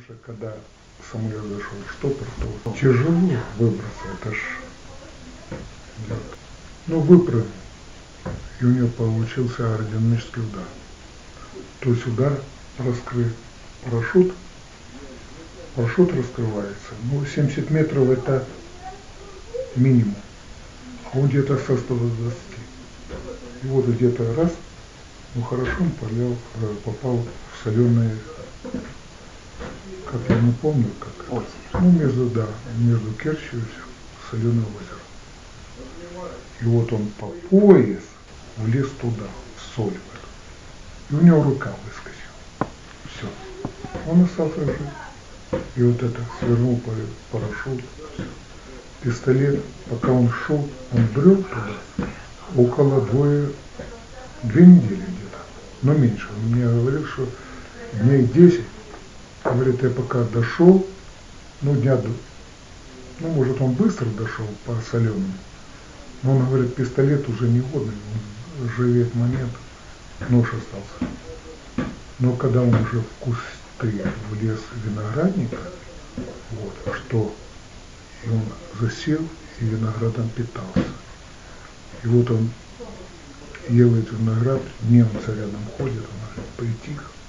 что когда самолет зашел в штопор, то тяжело выбраться, это ж, ну, выпрыгнул, и у него получился аэродинамический удар. То есть удар раскрыт парашют раскрывается, ну, 70 метров это минимум, а он где-то со 120. И вот где-то раз, ну хорошо он попал в соленые, как я не помню, как это, ну между Керчью и соленое озеро. И вот он по пояс влез туда, в соль. И у него рука выскочила. Все. Он остался жив. И вот это свернул парашют. Пистолет, пока он шел, он брел туда около 2 недели где-то, но меньше. Он мне говорил, что дней 10, говорит, я пока дошел, ну может он быстро дошел по соленому, но он говорит, пистолет уже не годный, он ржавеет момент, нож остался. Но когда он уже в кусты влез виноградника, вот, что и он засел и виноградом питался. И вот он ел этот виноград, немцы рядом ходят, он говорит, притих.